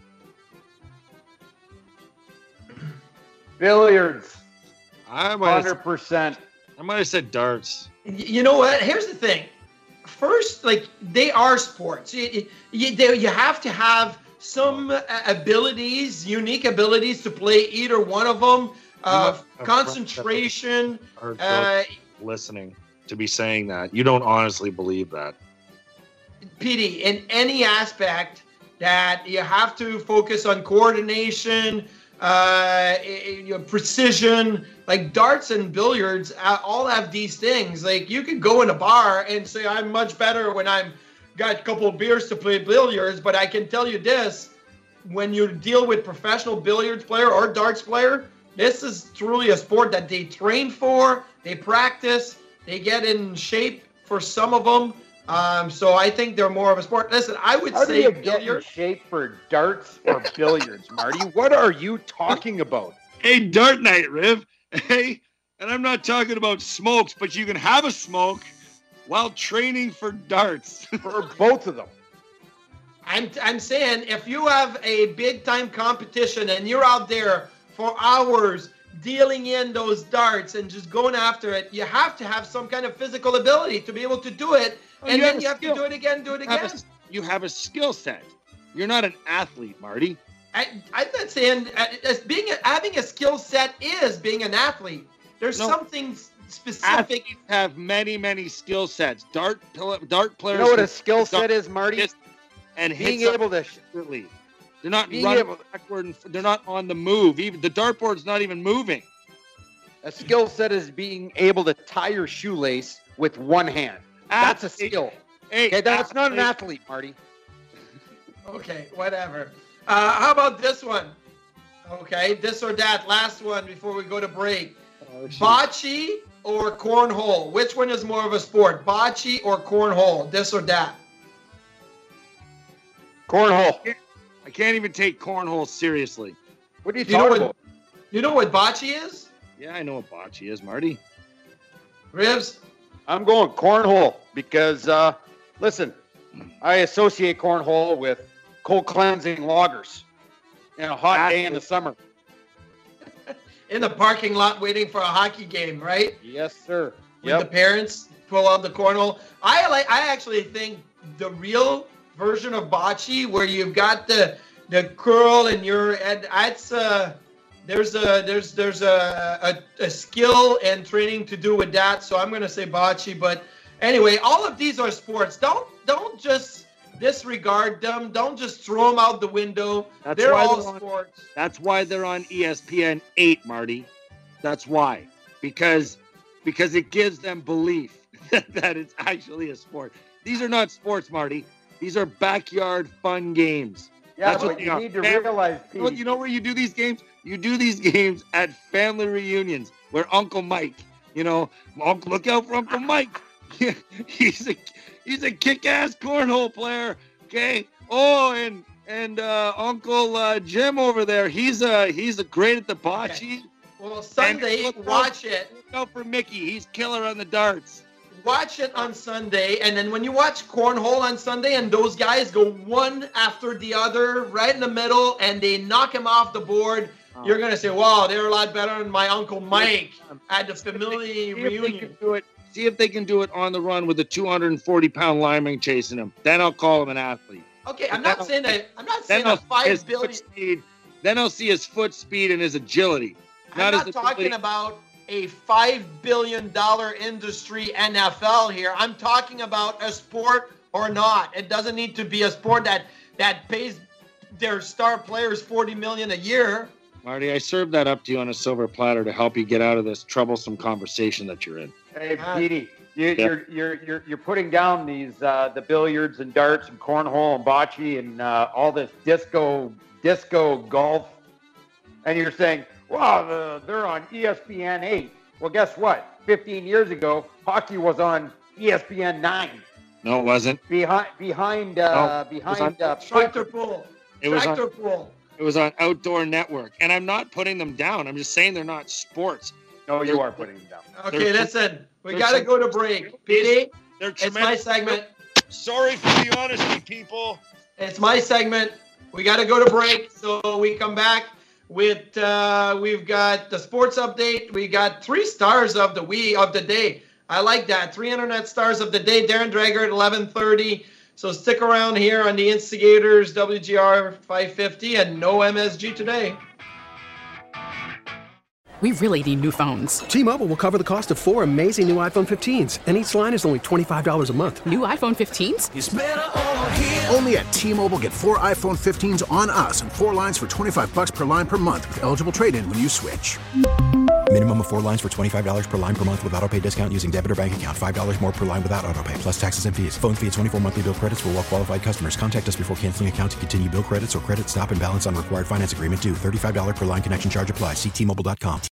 Speaker 10: billiards.
Speaker 11: 100%.
Speaker 9: I might have said darts.
Speaker 11: You know what? Here's the thing. First, like, they are sports. You have to have some abilities, unique abilities to play either one of them. Concentration.
Speaker 9: Listening to be saying that. You don't honestly believe that.
Speaker 11: Petey, in any aspect that you have to focus on coordination, precision, like darts and billiards all have these things. Like, you could go in a bar and say, I'm much better when I'm got a couple of beers to play billiards, but I can tell you this, when you deal with professional billiards player or darts player, this is truly a sport that they train for, they practice, they get in shape for some of them. So I think they're more of a sport. Listen, I would say
Speaker 10: How do you get in shape for darts or billiards, Marty? What are you talking about?
Speaker 9: Hey, dart night, Riv. Hey, and I'm not talking about smokes, but you can have a smoke while training for darts.
Speaker 10: For both of them.
Speaker 11: I'm saying if you have a big time competition and you're out there for hours dealing in those darts and just going after it, you have to have some kind of physical ability to be able to do it. And then you have to do it again,
Speaker 9: You have a skill set. You're not an athlete, Marty.
Speaker 11: I'm not saying having a skill set is being an athlete. There's something specific.
Speaker 8: Athletes have many skill sets. Dart players.
Speaker 10: You know what a skill set is, Marty?
Speaker 8: And
Speaker 10: being able to.
Speaker 8: They're not running backward. And they're not on the move. Even the dartboard's not even moving.
Speaker 10: A skill set is being able to tie your shoelace with one hand. That's a skill. Okay, that's not an athlete, Marty.
Speaker 11: Okay, whatever. How about this one? Okay, this or that. Last one before we go to break. Bocce or cornhole? Which one is more of a sport? Bocce or cornhole? This or that?
Speaker 10: Cornhole.
Speaker 8: I can't even take cornhole seriously.
Speaker 10: What are you talking about?
Speaker 11: You know what bocce is?
Speaker 8: Yeah, I know what bocce is, Marty.
Speaker 11: Ribs?
Speaker 10: I'm going cornhole because, listen, I associate cornhole with cold cleansing loggers in a hot day in the summer.
Speaker 11: In the parking lot waiting for a hockey game, right?
Speaker 10: Yes, sir.
Speaker 11: With the parents pull out the cornhole. I actually think the real version of bocce where you've got the curl and there's a skill and training to do with that. So I'm going to say bocce. But anyway, all of these are sports. Don't just disregard them. Don't just throw them out the window. They're all sports.
Speaker 8: That's why they're on ESPN 8, Marty. That's why. Because it gives them belief that it's actually a sport. These are not sports, Marty. These are backyard fun games.
Speaker 10: Yeah,
Speaker 8: that's
Speaker 10: but you need to realize, Pete.
Speaker 8: You know where you do these games? You do these games at family reunions where Uncle Mike, look out for Uncle Mike. He's a kick-ass cornhole player. Okay. Oh, and Uncle Jim over there. He's great at the bocce.
Speaker 11: Okay. Well, Sunday, watch it.
Speaker 8: Look out for Mickey. He's killer on the darts.
Speaker 11: Watch it on Sunday, and then when you watch cornhole on Sunday and those guys go one after the other right in the middle and they knock him off the board, you're going to say, wow, they're a lot better than my Uncle Mike at the family reunion.
Speaker 8: See if they can do it on the run with a 240-pound lineman chasing him. Then I'll call him an athlete.
Speaker 11: Okay, I'm not saying a 5 billion.
Speaker 8: Then I'll see his foot speed and his agility.
Speaker 11: I'm not talking about a $5 billion industry NFL here. I'm talking about a sport or not. It doesn't need to be a sport that pays their star players $40 million a year.
Speaker 8: Marty, I served that up to you on a silver platter to help you get out of this troublesome conversation that you're in.
Speaker 10: Hey, Petey, you're putting down these the billiards and darts and cornhole and bocce and all this disco golf, and you're saying, wow, they're on ESPN 8. Well, guess what? 15 years ago, hockey was on ESPN 9.
Speaker 8: No, it wasn't.
Speaker 10: Behind
Speaker 11: Tractor Pull.
Speaker 8: It was on Outdoor Network. And I'm not putting them down. I'm just saying they're not sports.
Speaker 10: No, you are putting them down.
Speaker 11: Okay, listen. We got to go to break. Petey, it's my segment.
Speaker 8: Sorry for the honesty, people.
Speaker 11: It's my segment. We got to go to break. So we come back with we've got the sports update. We got 3 stars of the day. I like that. 3 internet stars of the day. Darren Dreger at 11:30. So stick around here on the Instigators WGR 550 and no MSG today.
Speaker 3: We really need new phones.
Speaker 4: T-Mobile will cover the cost of 4 amazing new iPhone 15s, and each line is only $25 a month.
Speaker 3: New iPhone 15s?
Speaker 5: It's better over here. Only at T-Mobile, get 4 iPhone 15s on us and 4 lines for $25 per line per month with eligible trade-in when you switch.
Speaker 6: Minimum of 4 lines for $25 per line per month with autopay discount using debit or bank account. $5 more per line without autopay, plus taxes and fees. Phone fee at 24 monthly bill credits for well-qualified customers. Contact us before canceling account to continue bill credits or credit stop and balance on required finance agreement due. $35 per line connection charge applies. See T-Mobile.com.